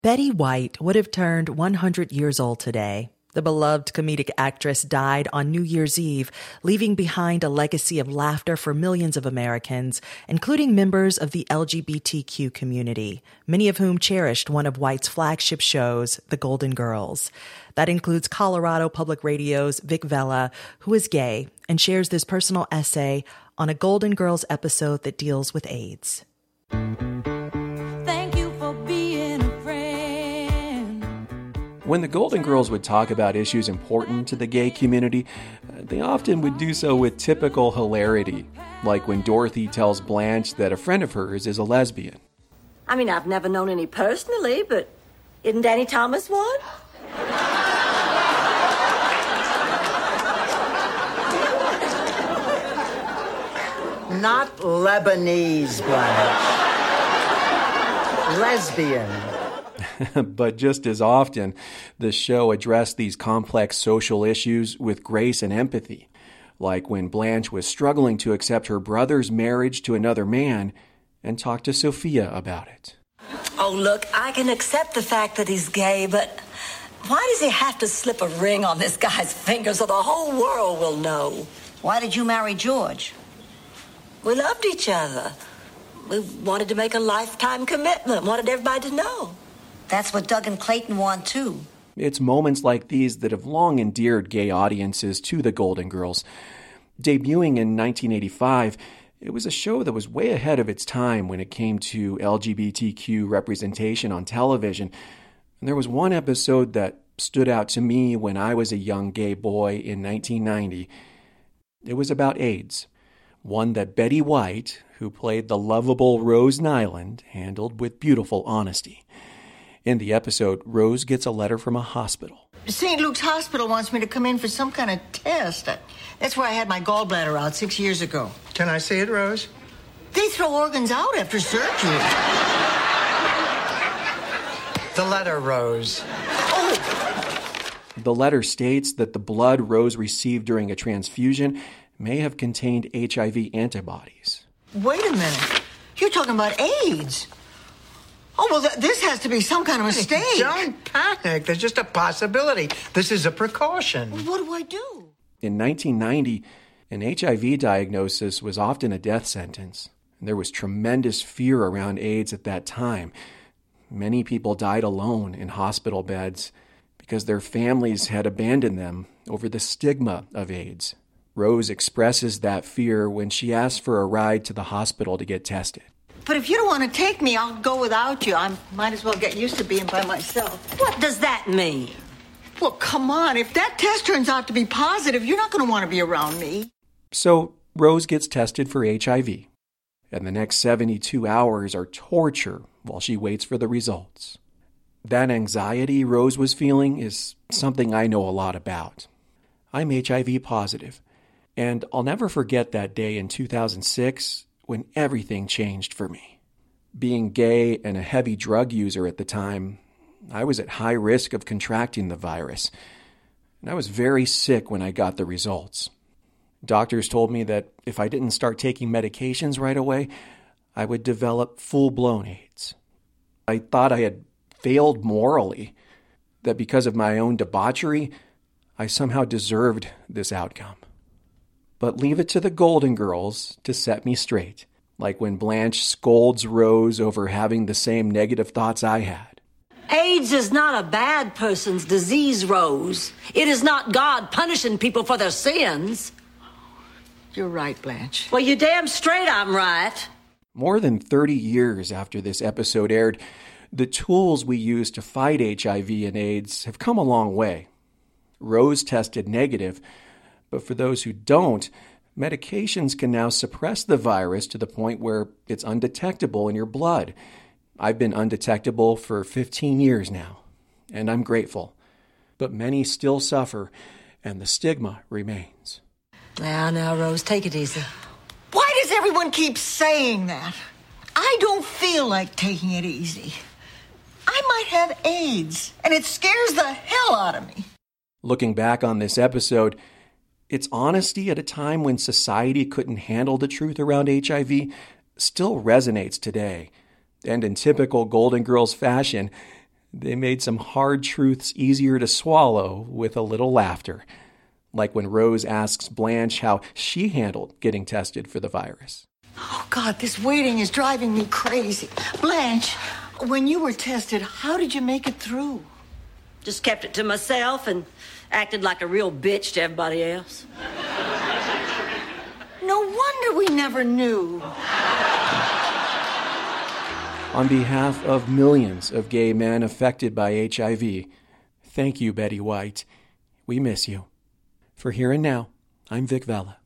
Betty White would have turned 100 years old today. The beloved comedic actress died on New Year's Eve, leaving behind a legacy of laughter for millions of Americans, including members of the LGBTQ community, many of whom cherished one of White's flagship shows, The Golden Girls. That includes Colorado Public Radio's Vic Vela, who is gay and shares this personal essay on a Golden Girls episode that deals with AIDS. When the Golden Girls would talk about issues important to the gay community, they often would do so with typical hilarity, like when Dorothy tells Blanche that a friend of hers is a lesbian. I mean, I've never known any personally, but isn't Danny Thomas one? Not Lebanese, Blanche. Lesbian. But just as often, the show addressed these complex social issues with grace and empathy, like when Blanche was struggling to accept her brother's marriage to another man and talked to Sophia about it. Oh, look, I can accept the fact that he's gay, but why does he have to slip a ring on this guy's finger so the whole world will know? Why did you marry George? We loved each other. We wanted to make a lifetime commitment, wanted everybody to know. That's what Doug and Clayton want, too. It's moments like these that have long endeared gay audiences to the Golden Girls. Debuting in 1985, it was a show that was way ahead of its time when it came to LGBTQ representation on television. And there was one episode that stood out to me when I was a young gay boy in 1990. It was about AIDS, one that Betty White, who played the lovable Rose Nyland, handled with beautiful honesty. In the episode, Rose gets a letter from a hospital. St. Luke's Hospital wants me to come in for some kind of test. That's where I had my gallbladder out 6 years ago. Can I see it, Rose? They throw organs out after surgery. The letter, Rose. The letter states that the blood Rose received during a transfusion may have contained HIV antibodies. Wait a minute. You're talking about AIDS. Oh, well, this has to be some kind of mistake. Don't panic. There's just a possibility. This is a precaution. What do I do? In 1990, an HIV diagnosis was often a death sentence. And there was tremendous fear around AIDS at that time. Many people died alone in hospital beds because their families had abandoned them over the stigma of AIDS. Rose expresses that fear when she asks for a ride to the hospital to get tested. But if you don't want to take me, I'll go without you. I might as well get used to being by myself. What does that mean? Well, come on. If that test turns out to be positive, you're not going to want to be around me. So Rose gets tested for HIV, and the next 72 hours are torture while she waits for the results. That anxiety Rose was feeling is something I know a lot about. I'm HIV positive, and I'll never forget that day in 2006 when everything changed for me. Being gay and a heavy drug user at the time, I was at high risk of contracting the virus, and I was very sick when I got the results. Doctors told me that if I didn't start taking medications right away, I would develop full-blown AIDS. I thought I had failed morally, that because of my own debauchery, I somehow deserved this outcome. But leave it to the Golden Girls to set me straight, like when Blanche scolds Rose over having the same negative thoughts I had. AIDS is not a bad person's disease, Rose. It is not God punishing people for their sins. You're right, Blanche. Well, you're damn straight I'm right. More than 30 years after this episode aired, the tools we use to fight HIV and AIDS have come a long way. Rose tested negative, but for those who don't, medications can now suppress the virus to the point where it's undetectable in your blood. I've been undetectable for 15 years now, and I'm grateful. But many still suffer, and the stigma remains. Now, Rose, take it easy. Why does everyone keep saying that? I don't feel like taking it easy. I might have AIDS, and it scares the hell out of me. Looking back on this episode, its honesty at a time when society couldn't handle the truth around HIV still resonates today. And in typical Golden Girls fashion, They made some hard truths easier to swallow with a little laughter, like when Rose asks Blanche how she handled getting tested for the virus. Oh, God, this waiting is driving me crazy. Blanche, when you were tested, how did you make it through? Just kept it to myself and acted like a real bitch to everybody else. No wonder we never knew. On behalf of millions of gay men affected by HIV, thank you, Betty White. We miss you. For Here and Now, I'm Vic Vela.